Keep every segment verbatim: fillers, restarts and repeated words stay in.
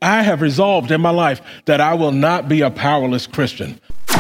I have resolved in my life that I will not be a powerless Christian.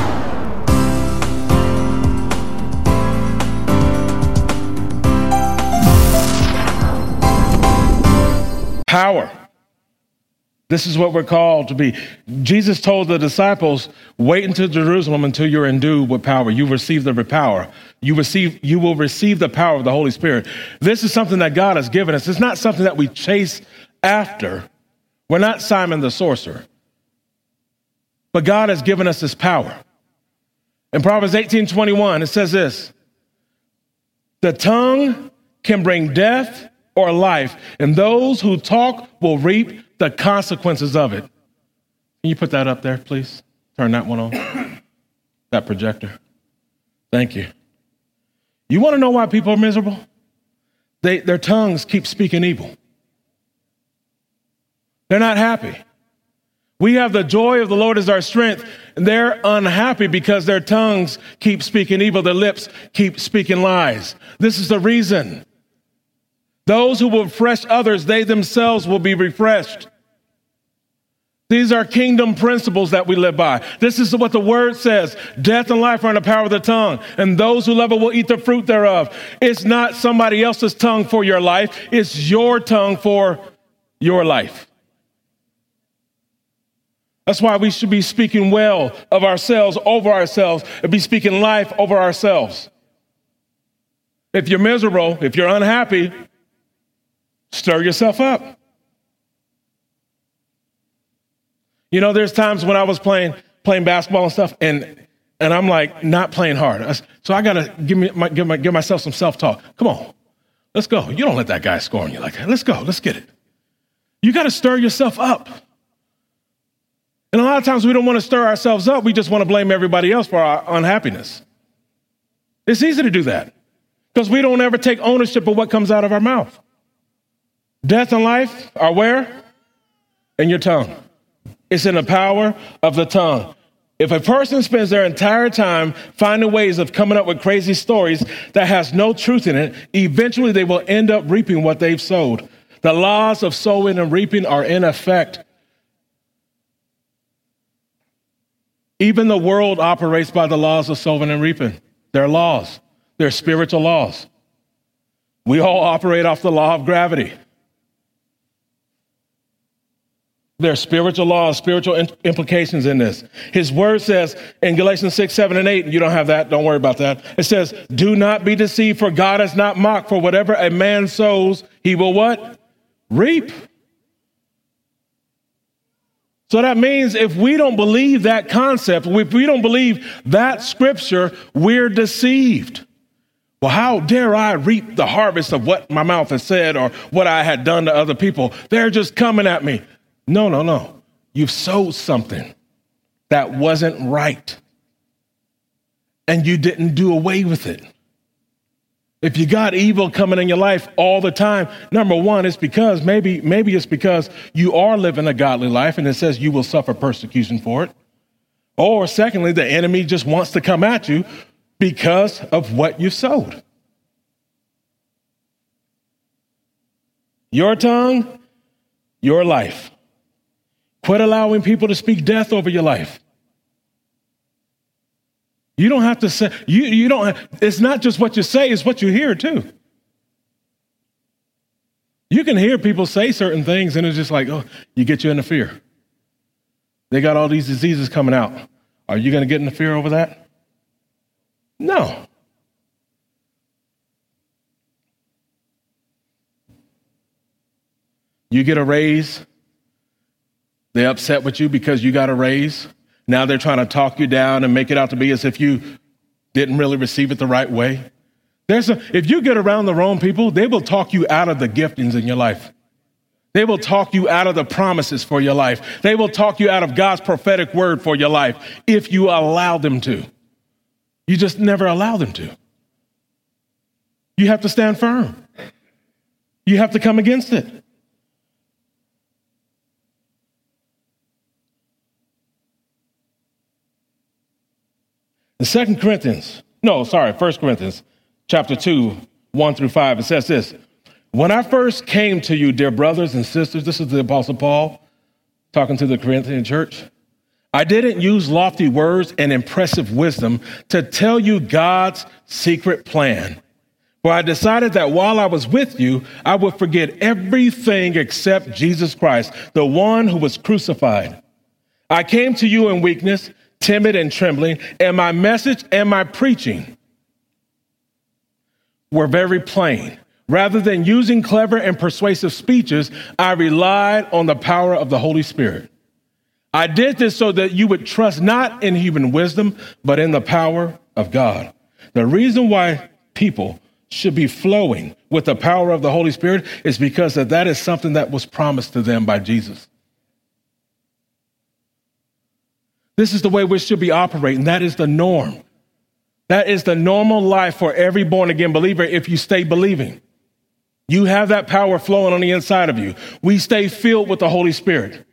Power. This is what we're called to be. Jesus told the disciples, wait until Jerusalem until you're endued with power. You receive the power. You receive, you will receive the power of the Holy Spirit. This is something that God has given us. It's not something that we chase after. We're not Simon the sorcerer. But God has given us this power. In Proverbs eighteen twenty-one, it says this: the tongue can bring death or life, and those who talk will reap the consequences of it. Can you put that up there, please? Turn that one on, that projector. Thank you. You want to know why people are miserable? They, their tongues keep speaking evil. They're not happy. We have the joy of the Lord as our strength, and they're unhappy because their tongues keep speaking evil. Their lips keep speaking lies. This is the reason. Those who will refresh others, they themselves will be refreshed. These are kingdom principles that we live by. This is what the word says. Death and life are in the power of the tongue, and those who love it will eat the fruit thereof. It's not somebody else's tongue for your life. It's your tongue for your life. That's why we should be speaking well of ourselves, over ourselves, and be speaking life over ourselves. If you're miserable, if you're unhappy, stir yourself up. You know, there's times when I was playing playing basketball and stuff, and and I'm like not playing hard. So I gotta give me my, give my give myself some self-talk. Come on, let's go. You don't let that guy score on you like that. Let's go. Let's get it. You got to stir yourself up. And a lot of times we don't want to stir ourselves up. We just want to blame everybody else for our unhappiness. It's easy to do that because we don't ever take ownership of what comes out of our mouth. Death and life are where? In your tongue. It's in the power of the tongue. If a person spends their entire time finding ways of coming up with crazy stories that has no truth in it, eventually they will end up reaping what they've sowed. The laws of sowing and reaping are in effect. Even the world operates by the laws of sowing and reaping. They're laws. They're spiritual laws. We all operate off the law of gravity. There are spiritual laws, spiritual implications in this. His word says in Galatians six, seven, and eight, you don't have that, don't worry about that. It says, do not be deceived, for God is not mocked, for whatever a man sows, he will what? Reap. So that means if we don't believe that concept, if we don't believe that scripture, we're deceived. Well, how dare I reap the harvest of what my mouth has said or what I had done to other people? They're just coming at me. No, no, no. You've sowed something that wasn't right, and you didn't do away with it. If you got evil coming in your life all the time, number one, it's because maybe, maybe it's because you are living a godly life, and it says you will suffer persecution for it. Or secondly, the enemy just wants to come at you because of what you sowed. Your tongue, your life. Quit allowing people to speak death over your life. You don't have to say, you, you don't, it's not just what you say, it's what you hear too. You can hear people say certain things and it's just like, oh, you get you into fear. They got all these diseases coming out. Are you going to get into fear over that? No. You get a raise. They're upset with you because you got a raise. Now they're trying to talk you down and make it out to be as if you didn't really receive it the right way. There's a, if you get around the wrong people, they will talk you out of the giftings in your life. They will talk you out of the promises for your life. They will talk you out of God's prophetic word for your life if you allow them to. You just never allow them to. You have to stand firm. You have to come against it. In Second Corinthians, no, sorry, First Corinthians, chapter two, one through five, it says this. When I first came to you, dear brothers and sisters, this is the Apostle Paul talking to the Corinthian church. I didn't use lofty words and impressive wisdom to tell you God's secret plan. For I decided that while I was with you, I would forget everything except Jesus Christ, the one who was crucified. I came to you in weakness, timid and trembling, and my message and my preaching were very plain. Rather than using clever and persuasive speeches, I relied on the power of the Holy Spirit. I did this so that you would trust not in human wisdom, but in the power of God. The reason why people should be flowing with the power of the Holy Spirit is because that, that is something that was promised to them by Jesus. This is the way we should be operating. That is the norm. That is the normal life for every born-again believer if you stay believing. You have that power flowing on the inside of you. We stay filled with the Holy Spirit.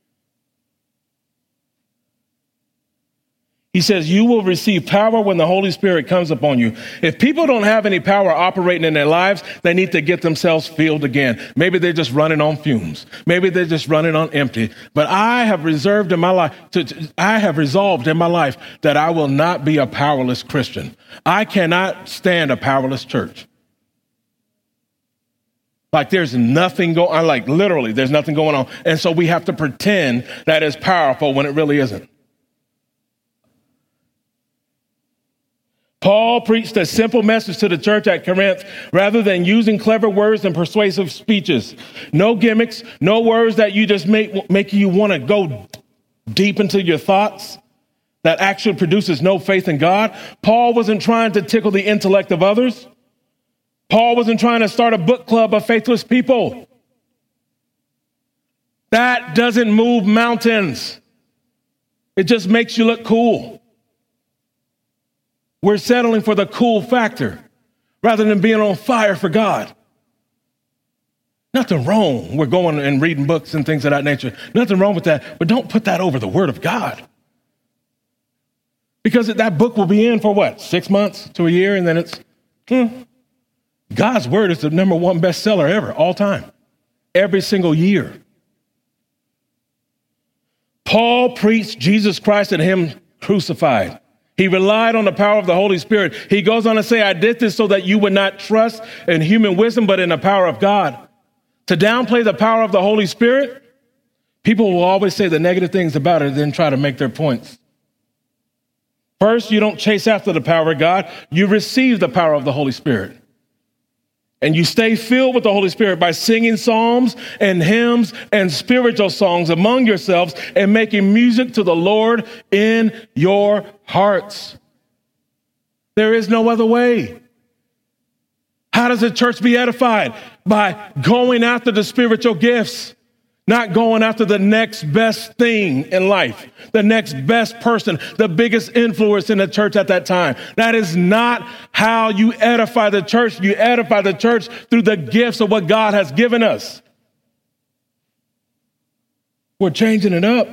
He says, you will receive power when the Holy Spirit comes upon you. If people don't have any power operating in their lives, they need to get themselves filled again. Maybe they're just running on fumes. Maybe they're just running on empty. But I have reserved in my life, to, to, I have resolved in my life that I will not be a powerless Christian. I cannot stand a powerless church. Like there's nothing going on, like literally there's nothing going on. And so we have to pretend that it's powerful when it really isn't. Paul preached a simple message to the church at Corinth rather than using clever words and persuasive speeches. No gimmicks, no words that you just make, make you want to go deep into your thoughts that actually produces no faith in God. Paul wasn't trying to tickle the intellect of others. Paul wasn't trying to start a book club of faithless people. That doesn't move mountains. It just makes you look cool. We're settling for the cool factor rather than being on fire for God. Nothing wrong. We're going and reading books and things of that nature. Nothing wrong with that. But don't put that over the word of God. Because that book will be in for what? Six months to a year. And then it's, hmm. God's word is the number one bestseller ever, all time. Every single year. Paul preached Jesus Christ and him crucified. He relied on the power of the Holy Spirit. He goes on to say, I did this so that you would not trust in human wisdom, but in the power of God. To downplay the power of the Holy Spirit, people will always say the negative things about it and then try to make their points. First, you don't chase after the power of God. You receive the power of the Holy Spirit. And you stay filled with the Holy Spirit by singing psalms and hymns and spiritual songs among yourselves and making music to the Lord in your hearts. There is no other way. How does the church be edified? By going after the spiritual gifts, not going after the next best thing in life, the next best person, the biggest influence in the church at that time. That is not how you edify the church. You edify the church through the gifts of what God has given us. We're changing it up.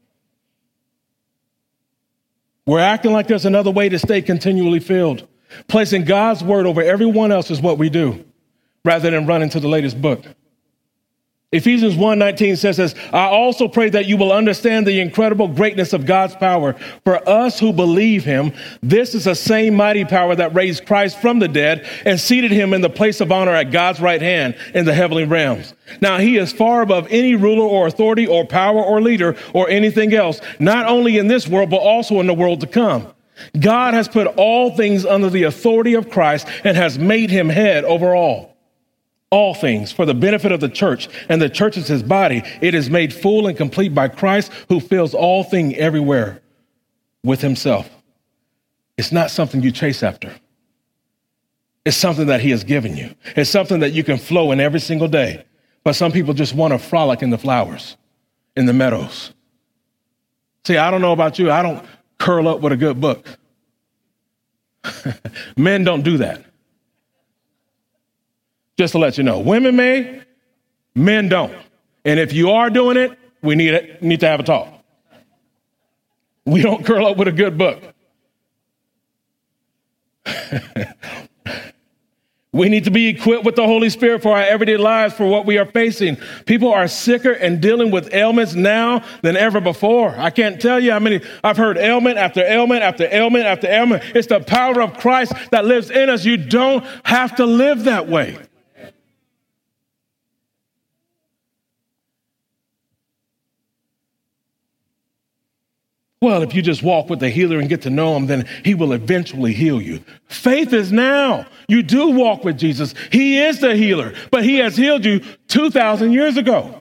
We're acting like there's another way to stay continually filled. Placing God's word over everyone else is what we do, rather than running to the latest book. Ephesians one nineteen says this, I also pray that you will understand the incredible greatness of God's power. For us who believe him, this is the same mighty power that raised Christ from the dead and seated him in the place of honor at God's right hand in the heavenly realms. Now he is far above any ruler or authority or power or leader or anything else, not only in this world, but also in the world to come. God has put all things under the authority of Christ and has made him head over all. All things for the benefit of the church, and the church is his body. It is made full and complete by Christ, who fills all things everywhere with himself. It's not something you chase after. It's something that he has given you. It's something that you can flow in every single day. But some people just want to frolic in the flowers, in the meadows. See, I don't know about you. I don't curl up with a good book. Men don't do that. Just to let you know, women may, men don't. And if you are doing it, we need it, need to have a talk. We don't curl up with a good book. We need to be equipped with the Holy Spirit for our everyday lives, for what we are facing. People are sicker and dealing with ailments now than ever before. I can't tell you how many I've heard ailment after ailment after ailment after ailment. It's the power of Christ that lives in us. You don't have to live that way. Well, if you just walk with the healer and get to know him, then he will eventually heal you. Faith is now. You do walk with Jesus. He is the healer, but he has healed you two thousand years ago.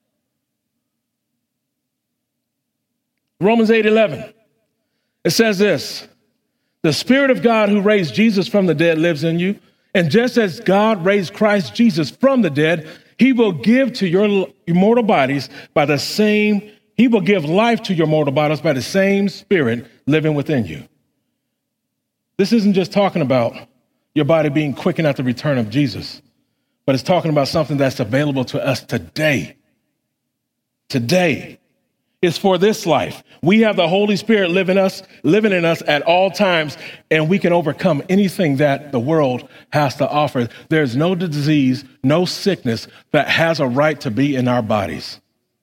Romans eight eleven. It says this, the Spirit of God who raised Jesus from the dead lives in you. And just as God raised Christ Jesus from the dead, he will give to your immortal bodies by the same He will give life to your mortal bodies by the same Spirit living within you. This isn't just talking about your body being quickened at the return of Jesus, but it's talking about something that's available to us today. Today. It's for this life. We have the Holy Spirit living us, living in us at all times, and we can overcome anything that the world has to offer. There's no disease, no sickness that has a right to be in our bodies.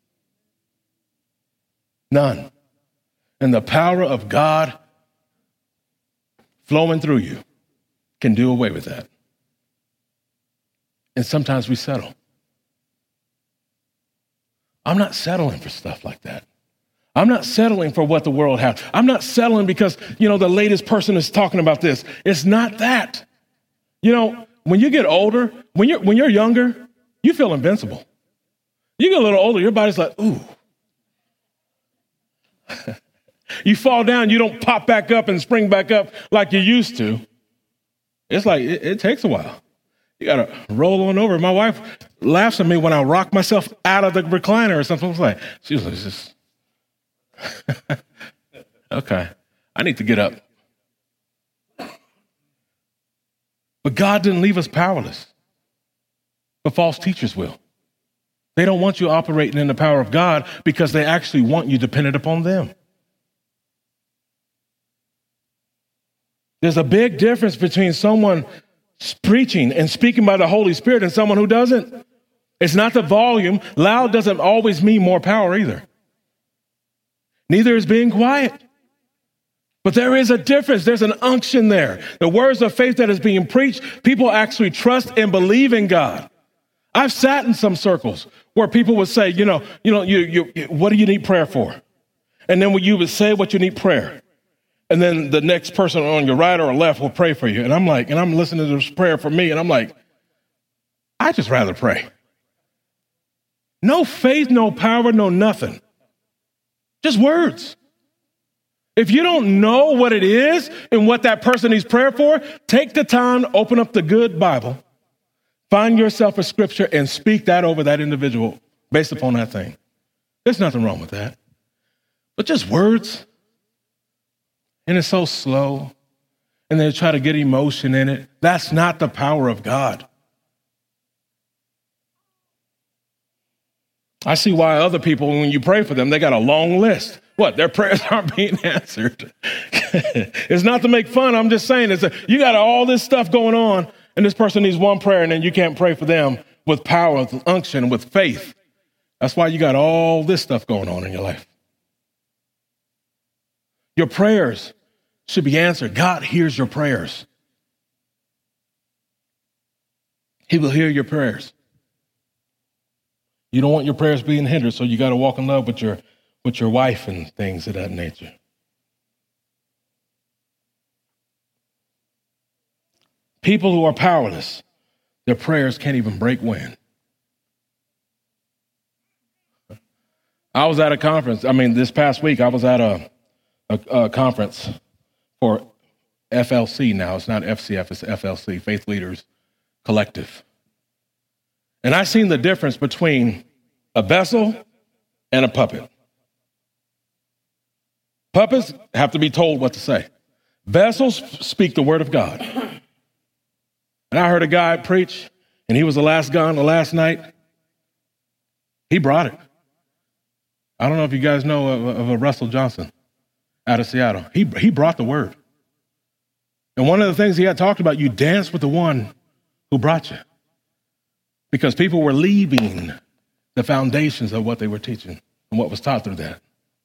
None. And the power of God flowing through you can do away with that. And sometimes we settle. I'm not settling for stuff like that. I'm not settling for what the world has. I'm not settling because, you know, the latest person is talking about this. It's not that. You know, when you get older, when you're when you're younger, you feel invincible. You get a little older, your body's like, ooh. You fall down, you don't pop back up and spring back up like you used to. It's like, it, it takes a while. You got to roll on over. My wife laughs at me when I rock myself out of the recliner or something. It's like, she's like, just, okay, I need to get up. But God didn't leave us powerless. But false teachers will. They don't want you operating in the power of God because they actually want you dependent upon them. There's a big difference between someone preaching and speaking by the Holy Spirit and someone who doesn't. It's not the volume. Loud doesn't always mean more power either. Neither is being quiet. But there is a difference. There's an unction there. The words of faith that is being preached, people actually trust and believe in God. I've sat in some circles where people would say, you know, you know, you, you, what do you need prayer for? And then when you would say what you need prayer, and then the next person on your right or left will pray for you. And I'm like, and I'm listening to this prayer for me, and I'm like, I just rather pray. No faith, no power, no nothing. Just words. If you don't know what it is and what that person needs prayer for, take the time, open up the good Bible, find yourself a scripture and speak that over that individual based upon that thing. There's nothing wrong with that. But just words. And it's so slow. And they try to get emotion in it. That's not the power of God. I see why other people, when you pray for them, they got a long list. What? Their prayers aren't being answered. It's not to make fun. I'm just saying, it's a, you got all this stuff going on, and this person needs one prayer, and then you can't pray for them with power, with unction, with faith. That's why you got all this stuff going on in your life. Your prayers should be answered. God hears your prayers. He will hear your prayers. You don't want your prayers being hindered, so you got to walk in love with your with your wife and things of that nature. People who are powerless, their prayers can't even break wind. I was at a conference. I mean, this past week, I was at a, a, a conference for F L C now. It's not F C F, it's F L C, Faith Leaders Collective. And I seen the difference between a vessel and a puppet. Puppets have to be told what to say. Vessels speak the word of God. And I heard a guy preach, and he was the last guy on the last night. He brought it. I don't know if you guys know of, of a Russell Johnson out of Seattle. He, he brought the word. And one of the things he had talked about, you dance with the one Who brought you? Because people were leaving the foundations of what they were teaching and what was taught through that.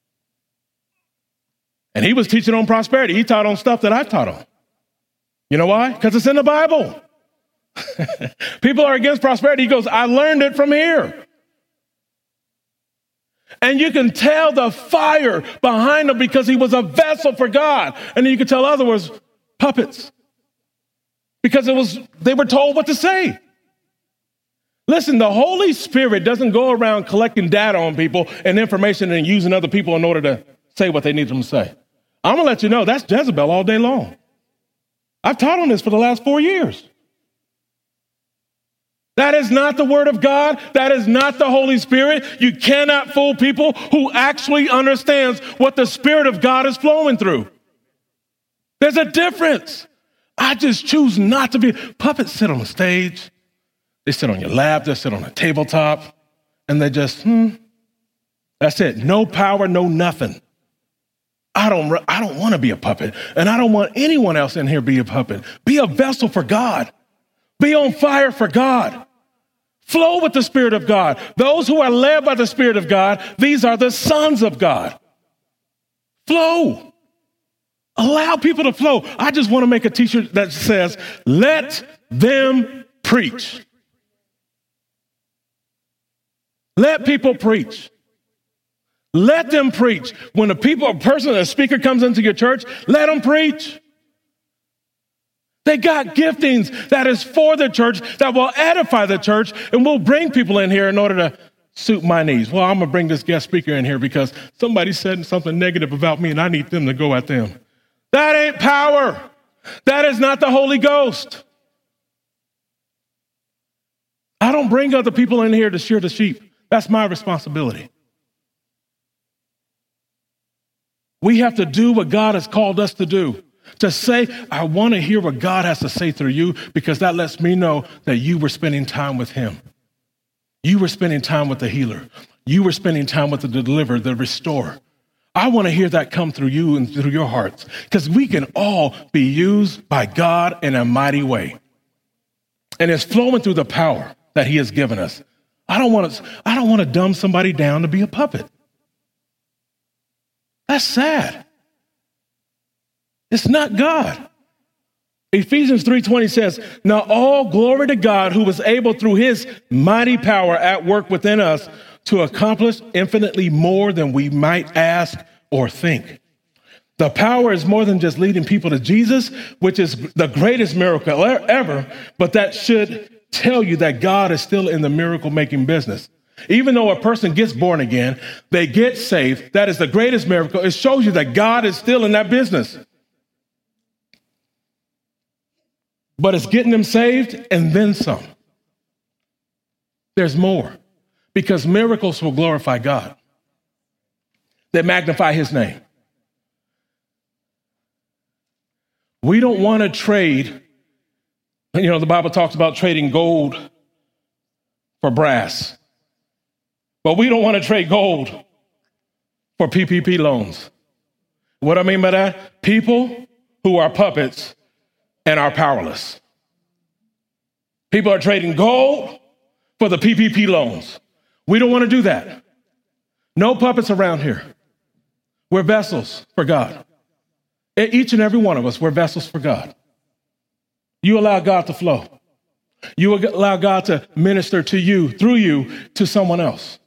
And he was teaching on prosperity. He taught on stuff that I've taught on. You know why? Because it's in the Bible. People are against prosperity. He goes, I learned it from here. And you can tell the fire behind him because he was a vessel for God. And then you can tell others was puppets because it was they were told what to say. Listen, the Holy Spirit doesn't go around collecting data on people and information and using other people in order to say what they need them to say. I'm going to let you know that's Jezebel all day long. I've taught on this for the last four years. That is not the word of God. That is not the Holy Spirit. You cannot fool people who actually understands what the Spirit of God is flowing through. There's a difference. I just choose not to be. Puppets sit on the stage. They sit on your lap. They sit on a tabletop. And they just, hmm. That's it. No power, no nothing. I don't, I don't want to be a puppet. And I don't want anyone else in here to be a puppet. Be a vessel for God. Be on fire for God. Flow with the Spirit of God. Those who are led by the Spirit of God, these are the sons of God. Flow. Allow people to flow. I just want to make a t-shirt that says, let them preach. Let people preach. Let them preach. When a people, a person, a speaker comes into your church, let them preach. They got giftings that is for the church, that will edify the church, and will bring people in here in order to suit my needs. Well, I'm going to bring this guest speaker in here because somebody said something negative about me, and I need them to go at them. That ain't power. That is not the Holy Ghost. I don't bring other people in here to shear the sheep. That's my responsibility. We have to do what God has called us to do. To say, I want to hear what God has to say through you, because that lets me know that you were spending time with him. You were spending time with the healer. You were spending time with the deliverer, the restorer. I want to hear that come through you and through your hearts, because we can all be used by God in a mighty way. And it's flowing through the power that he has given us. I don't want to, I don't want to dumb somebody down to be a puppet. That's sad. It's not God. Ephesians three twenty says, now all glory to God who was able through his mighty power at work within us to accomplish infinitely more than we might ask or think. The power is more than just leading people to Jesus, which is the greatest miracle ever, but that should tell you that God is still in the miracle making business. Even though a person gets born again, they get saved. That is the greatest miracle. It shows you that God is still in that business. But it's getting them saved and then some. There's more, because miracles will glorify God. They magnify his name. We don't want to trade. You know, the Bible talks about trading gold for brass. But we don't want to trade gold for P P P loans. What I mean by that? People who are puppets and are powerless. People are trading gold for the P P P loans. We don't want to do that. No puppets around here. We're vessels for God. Each and every one of us, we're vessels for God. You allow God to flow. You allow God to minister to you, through you, to someone else.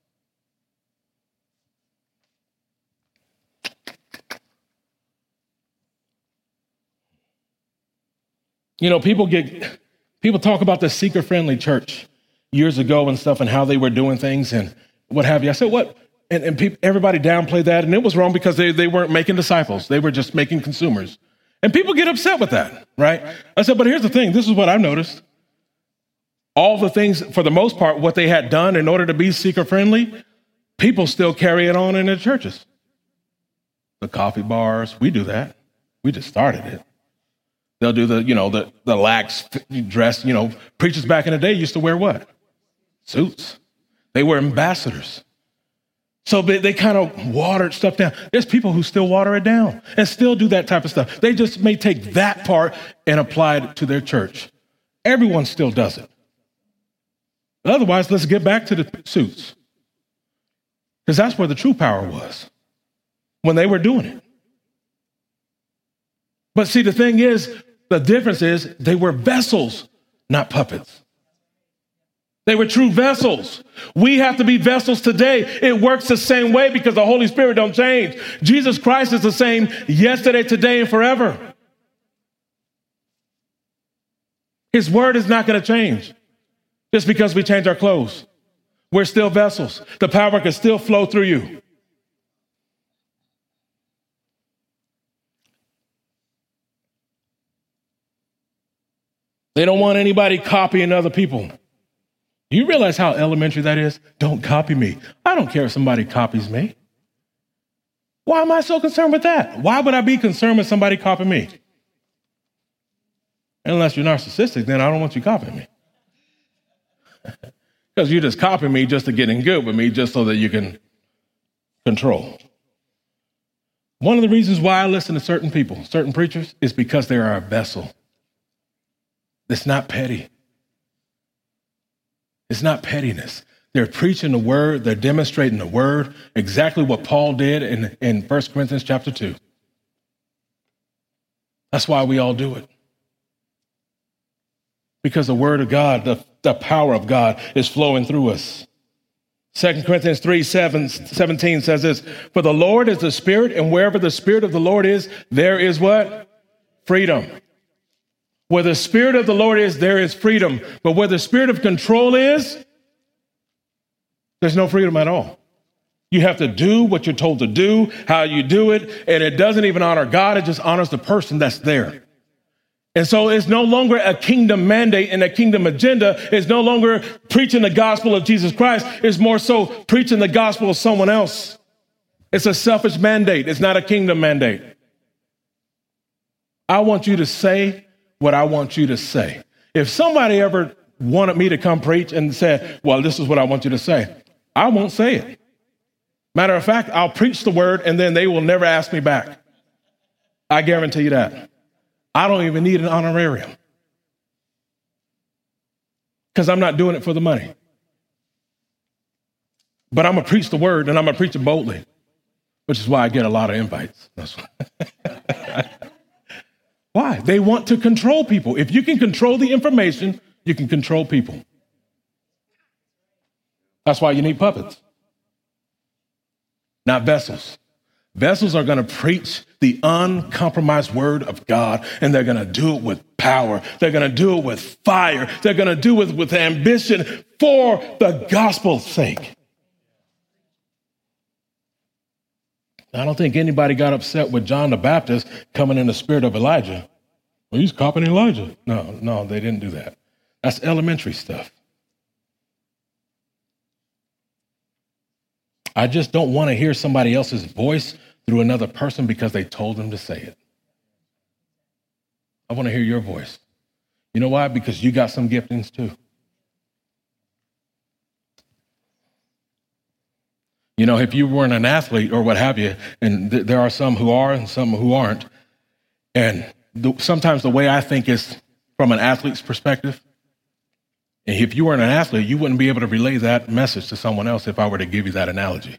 You know, people get, people talk about the seeker-friendly church years ago and stuff and how they were doing things and what have you. I said, what? And, and people, everybody downplayed that, and it was wrong because they, they weren't making disciples. They were just making consumers. And people get upset with that, right? I said, but here's the thing. This is what I've noticed. All the things, for the most part, what they had done in order to be seeker-friendly, people still carry it on in their churches. The coffee bars, we do that. We just started it. They'll do the, you know, the, the lax dress, you know, preachers back in the day used to wear what? Suits. They were ambassadors. So they, they kind of watered stuff down. There's people who still water it down and still do that type of stuff. They just may take that part and apply it to their church. Everyone still does it. Otherwise, let's get back to the suits. Because that's where the true power was, when they were doing it. But see, the thing is, the difference is they were vessels, not puppets. They were true vessels. We have to be vessels today. It works the same way because the Holy Spirit don't change. Jesus Christ is the same yesterday, today, and forever. His word is not going to change just because we change our clothes. We're still vessels. The power can still flow through you. They don't want anybody copying other people. You realize how elementary that is? Don't copy me. I don't care if somebody copies me. Why am I so concerned with that? Why would I be concerned with somebody copying me? Unless you're narcissistic, then I don't want you copying me. Because you just copy me just to get in good with me, just so that you can control. One of the reasons why I listen to certain people, certain preachers, is because they are a vessel. It's not petty. It's not pettiness. They're preaching the word. They're demonstrating the word, exactly what Paul did in, in First Corinthians chapter two. That's why we all do it. Because the word of God, the, the power of God is flowing through us. Second Corinthians three seventeen says this, for the Lord is the Spirit, and wherever the Spirit of the Lord is, there is what? Freedom. Where the Spirit of the Lord is, there is freedom. But where the spirit of control is, there's no freedom at all. You have to do what you're told to do, how you do it, and it doesn't even honor God. It just honors the person that's there. And so it's no longer a kingdom mandate and a kingdom agenda. It's no longer preaching the gospel of Jesus Christ. It's more so preaching the gospel of someone else. It's a selfish mandate. It's not a kingdom mandate. I want you to say what I want you to say. If somebody ever wanted me to come preach and said, well, this is what I want you to say, I won't say it. Matter of fact, I'll preach the word and then they will never ask me back. I guarantee you that. I don't even need an honorarium because I'm not doing it for the money. But I'm going to preach the word and I'm going to preach it boldly, which is why I get a lot of invites. That's why. Why? They want to control people. If you can control the information, you can control people. That's why you need puppets, not vessels. Vessels are going to preach the uncompromised word of God, and they're going to do it with power. They're going to do it with fire. They're going to do it with ambition for the gospel's sake. I don't think anybody got upset with John the Baptist coming in the spirit of Elijah. Well, he's copying Elijah. No, no, they didn't do that. That's elementary stuff. I just don't want to hear somebody else's voice through another person because they told them to say it. I want to hear your voice. You know why? Because you got some giftings too. You know, if you weren't an athlete or what have you, and th- there are some who are and some who aren't, and the, sometimes the way I think is from an athlete's perspective, and if you weren't an athlete, you wouldn't be able to relay that message to someone else if I were to give you that analogy.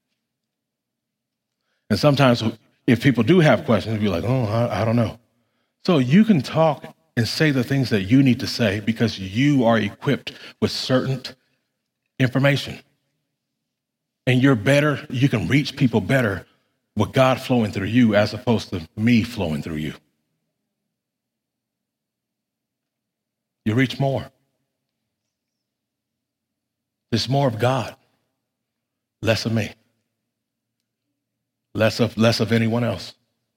And sometimes if people do have questions, you'll be like, oh, I, I don't know. So you can talk and say the things that you need to say because you are equipped with certain information. And you're better, you can reach people better with God flowing through you as opposed to me flowing through you. You reach more. There's more of God, less of me, less of less of anyone else.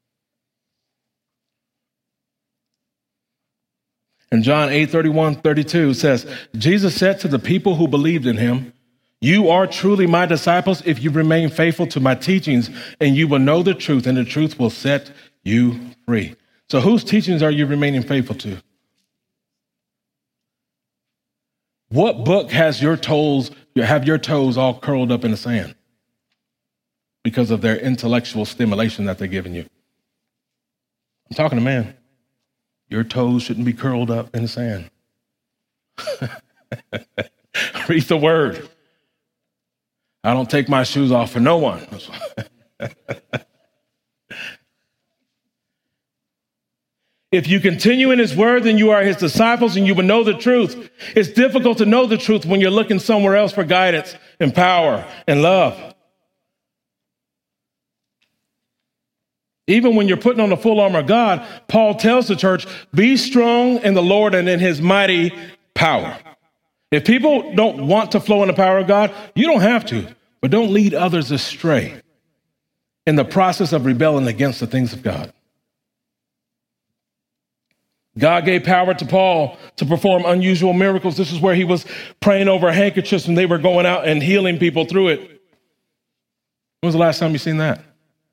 And John eight thirty-one, thirty-two says, Jesus said to the people who believed in him, you are truly my disciples if you remain faithful to my teachings, and you will know the truth, and the truth will set you free. So whose teachings are you remaining faithful to? What book has your toes, have your toes all curled up in the sand because of their intellectual stimulation that they're giving you? I'm talking to man. Your toes shouldn't be curled up in the sand. Read the word. I don't take my shoes off for no one. If you continue in his word, then you are his disciples and you will know the truth. It's difficult to know the truth when you're looking somewhere else for guidance and power and love. Even when you're putting on the full armor of God, Paul tells the church, be strong in the Lord and in his mighty power. If people don't want to flow in the power of God, you don't have to, but don't lead others astray in the process of rebelling against the things of God. God gave power to Paul to perform unusual miracles. This is where he was praying over handkerchiefs and they were going out and healing people through it. When was the last time you seen that?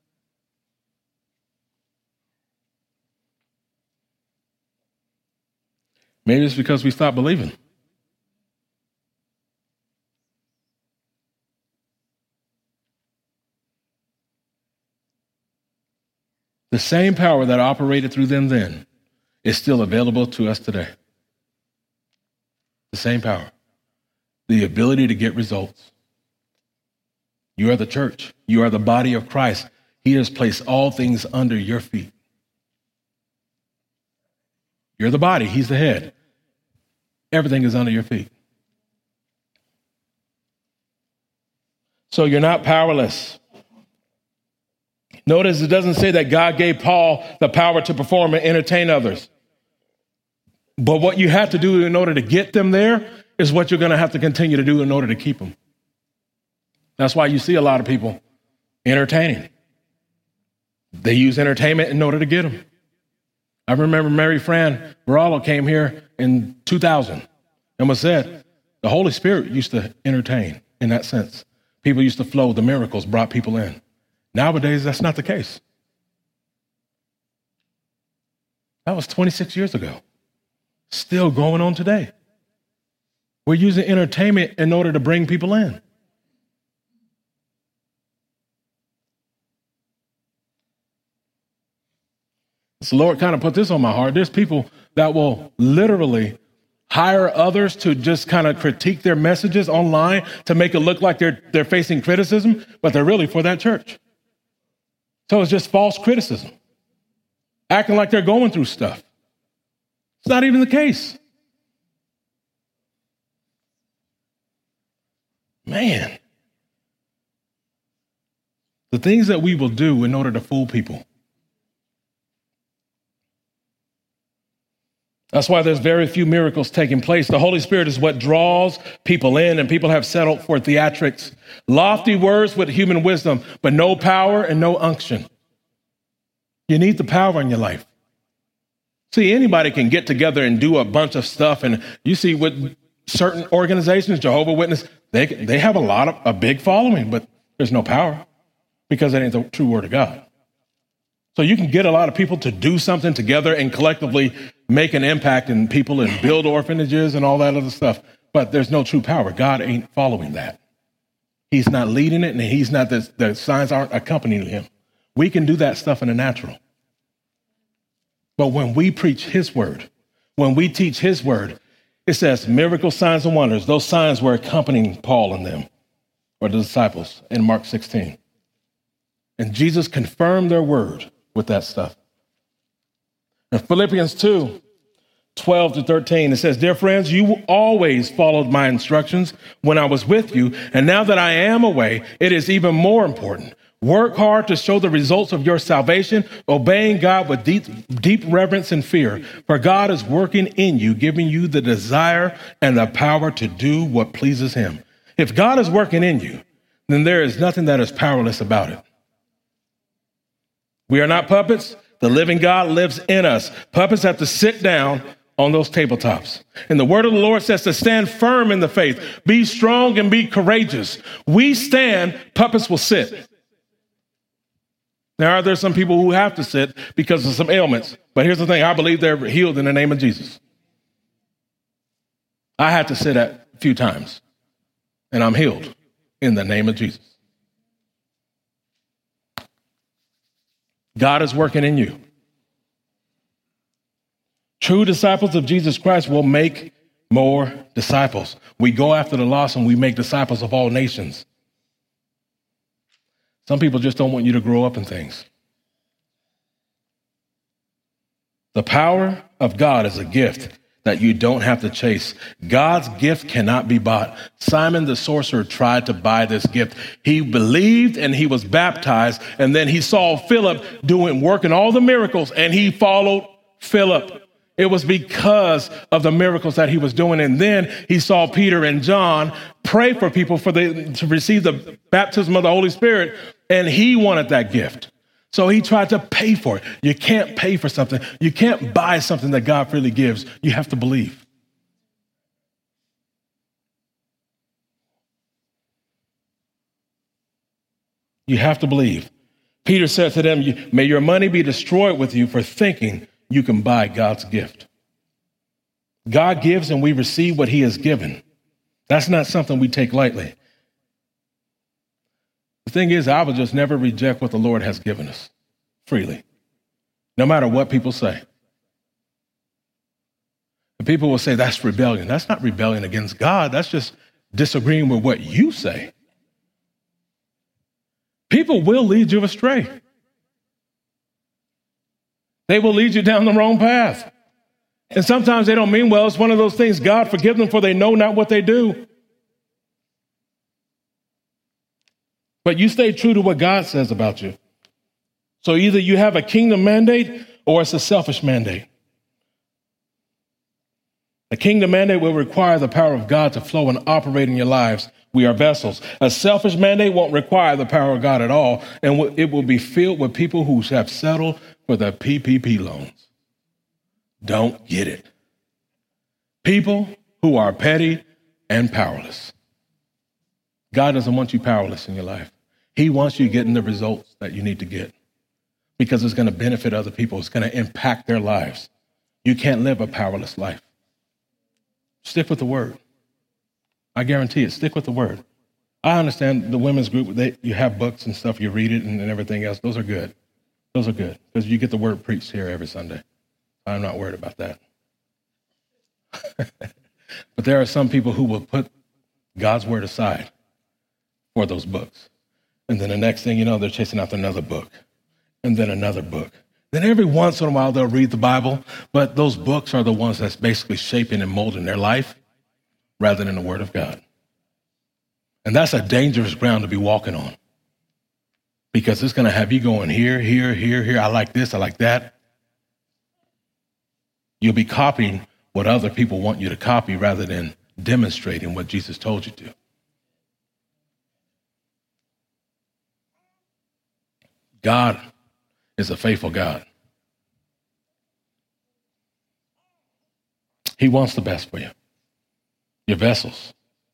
Maybe it's because we stopped believing. The same power that operated through them then is still available to us today. The same power. The ability to get results. You are the church. You are the body of Christ. He has placed all things under your feet. You're the body. He's the head. Everything is under your feet. So you're not powerless. Notice it doesn't say that God gave Paul the power to perform and entertain others. But what you have to do in order to get them there is what you're going to have to continue to do in order to keep them. That's why you see a lot of people entertaining. They use entertainment in order to get them. I remember Mary Fran Barallo came here in two thousand and was said, the Holy Spirit used to entertain in that sense. People used to flow. The miracles brought people in. Nowadays, that's not the case. That was twenty-six years ago. Still going on today. We're using entertainment in order to bring people in. So the Lord kind of put this on my heart. There's people that will literally hire others to just kind of critique their messages online to make it look like they're, they're facing criticism, but they're really for that church. So it's just false criticism, acting like they're going through stuff. It's not even the case. Man, the things that we will do in order to fool people. That's why there's very few miracles taking place. The Holy Spirit is what draws people in, and people have settled for theatrics. Lofty words with human wisdom, but no power and no unction. You need the power in your life. See, anybody can get together and do a bunch of stuff, and you see with certain organizations, Jehovah's Witness, they, they have a lot of, a big following, but there's no power because that ain't the true word of God. So you can get a lot of people to do something together and collectively make an impact in people and build orphanages and all that other stuff. But there's no true power. God ain't following that. He's not leading it, and he's not, the, the signs aren't accompanying him. We can do that stuff in the natural. But when we preach his word, when we teach his word, it says miracles, signs, and wonders. Those signs were accompanying Paul and them, or the disciples, in Mark sixteen. And Jesus confirmed their word with that stuff. In Philippians two, twelve to thirteen, it says, dear friends, you always followed my instructions when I was with you, and now that I am away, it is even more important. Work hard to show the results of your salvation, obeying God with deep, deep reverence and fear, for God is working in you, giving you the desire and the power to do what pleases him. If God is working in you, then there is nothing that is powerless about it. We are not puppets. The living God lives in us. Puppets have to sit down on those tabletops. And the word of the Lord says to stand firm in the faith, be strong and be courageous. We stand, puppets will sit. Now, are there some people who have to sit because of some ailments? But here's the thing. I believe they're healed in the name of Jesus. I had to sit at a few times, and I'm healed in the name of Jesus. God is working in you. True disciples of Jesus Christ will make more disciples. We go after the lost and we make disciples of all nations. Some people just don't want you to grow up in things. The power of God is a gift that you don't have to chase. God's gift cannot be bought. Simon the sorcerer tried to buy this gift. He believed and he was baptized, and then he saw Philip doing, working all the miracles, and he followed Philip. It was because of the miracles that he was doing. And then he saw Peter and John pray for people for the, to receive the baptism of the Holy Spirit, and he wanted that gift. So he tried to pay for it. You can't pay for something. You can't buy something that God freely gives. You have to believe. You have to believe. Peter said to them, may your money be destroyed with you for thinking you can buy God's gift. God gives and we receive what he has given. That's not something we take lightly. The thing is, I will just never reject what the Lord has given us freely, no matter what people say. And people will say, that's rebellion. That's not rebellion against God. That's just disagreeing with what you say. People will lead you astray. They will lead you down the wrong path. And sometimes they don't mean well. It's one of those things, God forgive them for they know not what they do. But you stay true to what God says about you. So either you have a kingdom mandate or it's a selfish mandate. A kingdom mandate will require the power of God to flow and operate in your lives. We are vessels. A selfish mandate won't require the power of God at all, and it will be filled with people who have settled for the P P P loans. Don't get it. People who are petty and powerless. God doesn't want you powerless in your life. He wants you getting the results that you need to get because it's going to benefit other people. It's going to impact their lives. You can't live a powerless life. Stick with the word. I guarantee it. Stick with the word. I understand the women's group, they, you have books and stuff, you read it and, and everything else. Those are good. Those are good because you get the word preached here every Sunday. I'm not worried about that. But there are some people who will put God's word aside for those books. And then the next thing you know, they're chasing after another book and then another book. Then every once in a while, they'll read the Bible, but those books are the ones that's basically shaping and molding their life rather than the word of God. And that's a dangerous ground to be walking on because it's going to have you going here, here, here, here. I like this. I like that. You'll be copying what other people want you to copy rather than demonstrating what Jesus told you to. God is a faithful God. He wants the best for you. Your vessels.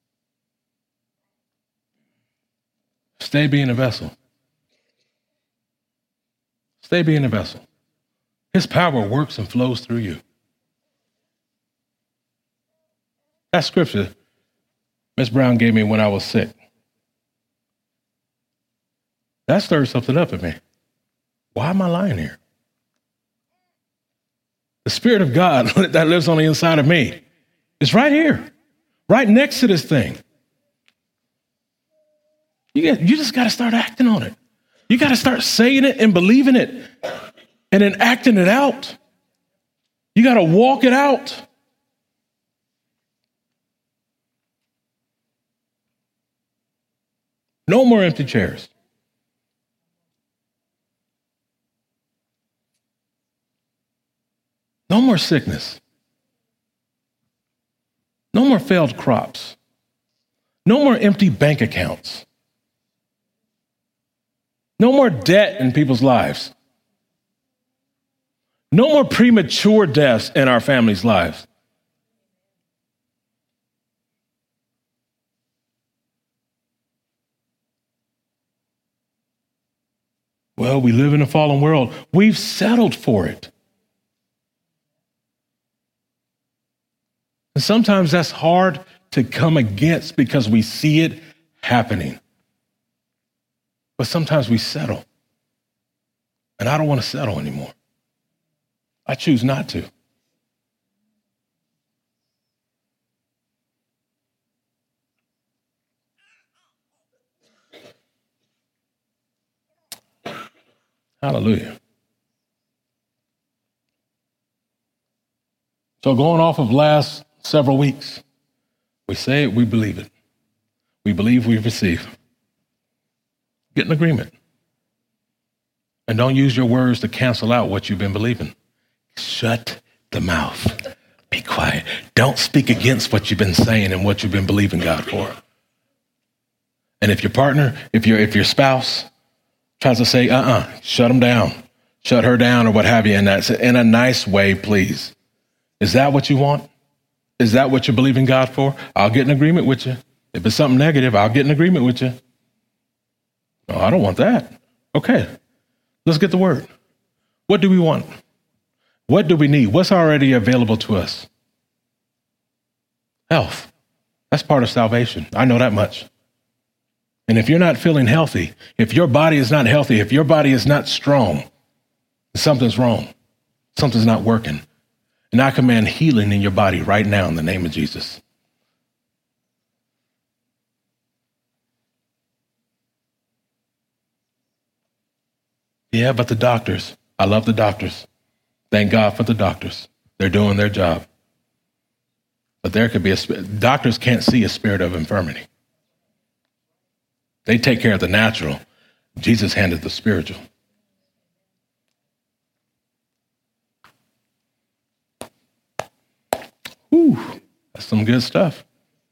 Stay being a vessel. Stay being a vessel. His power works and flows through you. That scripture Miss Brown gave me when I was sick. That stirred something up in me. Why am I lying here? The Spirit of God that lives on the inside of me is right here, right next to this thing. You, get, you just got to start acting on it. You got to start saying it and believing it and then acting it out. You got to walk it out. No more empty chairs. No more sickness. No more failed crops. No more empty bank accounts. No more debt in people's lives. No more premature deaths in our families' lives. Well, we live in a fallen world. We've settled for it. And sometimes that's hard to come against because we see it happening. But sometimes we settle. And I don't want to settle anymore. I choose not to. Hallelujah. So going off of last several weeks, we say it, we believe it. We believe we receive. Get an agreement. And don't use your words to cancel out what you've been believing. Shut the mouth. Be quiet. Don't speak against what you've been saying and what you've been believing God for. And if your partner, if your if your spouse tries to say, uh-uh, shut them down, shut her down or what have you, and that's in a nice way, please. Is that what you want? Is that what you're believing God for? I'll get an agreement with you. If it's something negative, I'll get an agreement with you. No, I don't want that. Okay, let's get the word. What do we want? What do we need? What's already available to us? Health. That's part of salvation. I know that much. And if you're not feeling healthy, if your body is not healthy, if your body is not strong, something's wrong. Something's not working. And I command healing in your body right now in the name of Jesus. Yeah, but the doctors, I love the doctors. Thank God for the doctors. They're doing their job. But there could be a, doctors can't see a spirit of infirmity. They take care of the natural. Jesus handled the spiritual. Whew, that's some good stuff.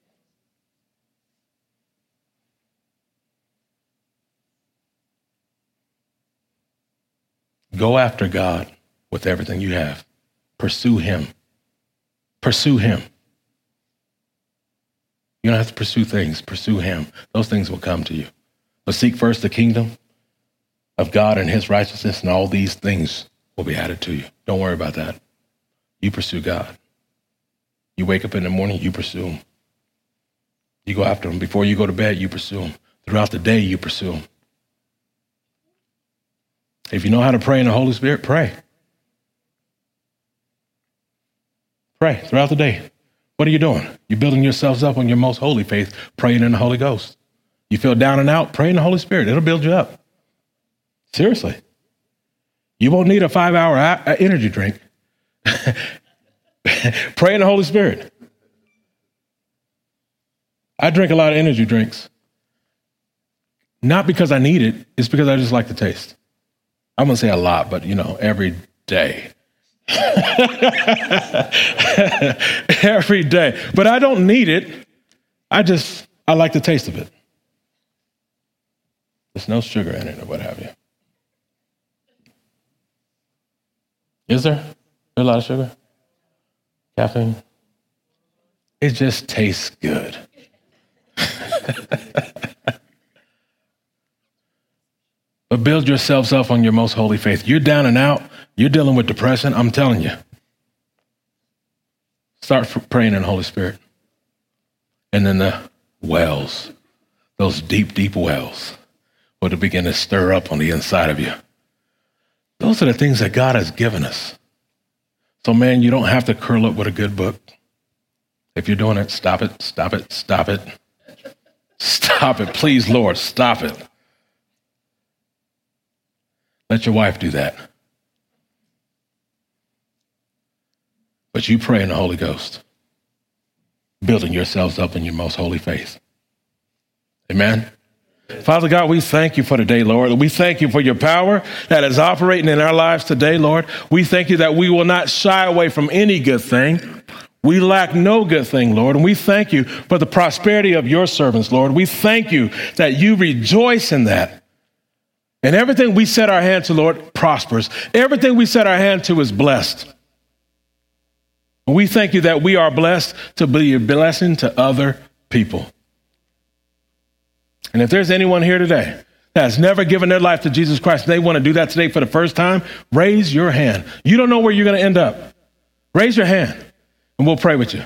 Go after God with everything you have. Pursue him. Pursue him. You don't have to pursue things. Pursue him. Those things will come to you. But seek first the kingdom of God and his righteousness, and all these things will be added to you. Don't worry about that. You pursue God. You wake up in the morning, you pursue him. You go after him. Before you go to bed, you pursue him. Throughout the day, you pursue him. If you know how to pray in the Holy Spirit, pray. Pray throughout the day. What are you doing? You're building yourselves up on your most holy faith, praying in the Holy Ghost. You feel down and out, pray in the Holy Spirit. It'll build you up. Seriously. You won't need a five-hour energy drink. Pray in the Holy Spirit. I drink a lot of energy drinks. Not because I need it, it's because I just like the taste. I'm going to say a lot, but, you know, every day. Every day. But I don't need it. I just, I like the taste of it. There's no sugar in it or what have you. Is there? There's a lot of sugar? Caffeine? It just tastes good. But build yourselves up on your most holy faith. You're down and out. You're dealing with depression. I'm telling you. Start praying in the Holy Spirit. And then the wells, those deep, deep wells, will begin to stir up on the inside of you. Those are the things that God has given us. So, man, you don't have to curl up with a good book. If you're doing it, stop it, stop it, stop it. Stop it. Please, Lord, stop it. Let your wife do that. But you pray in the Holy Ghost, building yourselves up in your most holy faith. Amen. Father God, we thank you for today, Lord. We thank you for your power that is operating in our lives today, Lord. We thank you that we will not shy away from any good thing. We lack no good thing, Lord. And we thank you for the prosperity of your servants, Lord. We thank you that you rejoice in that. And everything we set our hand to, Lord, prospers. Everything we set our hand to is blessed. And we thank you that we are blessed to be a blessing to other people. And if there's anyone here today that has never given their life to Jesus Christ, and they want to do that today for the first time, raise your hand. You don't know where you're going to end up. Raise your hand, and we'll pray with you.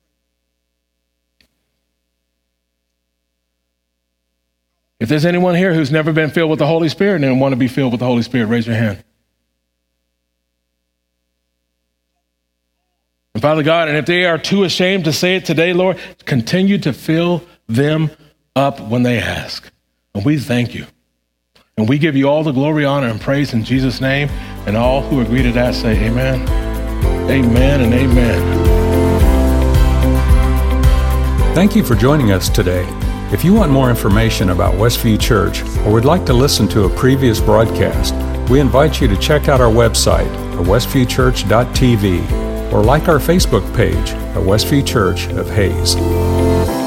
If there's anyone here who's never been filled with the Holy Spirit and want to be filled with the Holy Spirit, raise your hand. And Father God, and if they are too ashamed to say it today, Lord, continue to fill them up when they ask. And we thank you. And we give you all the glory, honor, and praise in Jesus' name. And all who agree to that say amen. Amen and amen. Thank you for joining us today. If you want more information about Westview Church or would like to listen to a previous broadcast, we invite you to check out our website at westview church dot t v or like our Facebook page at Westview Church of Hayes.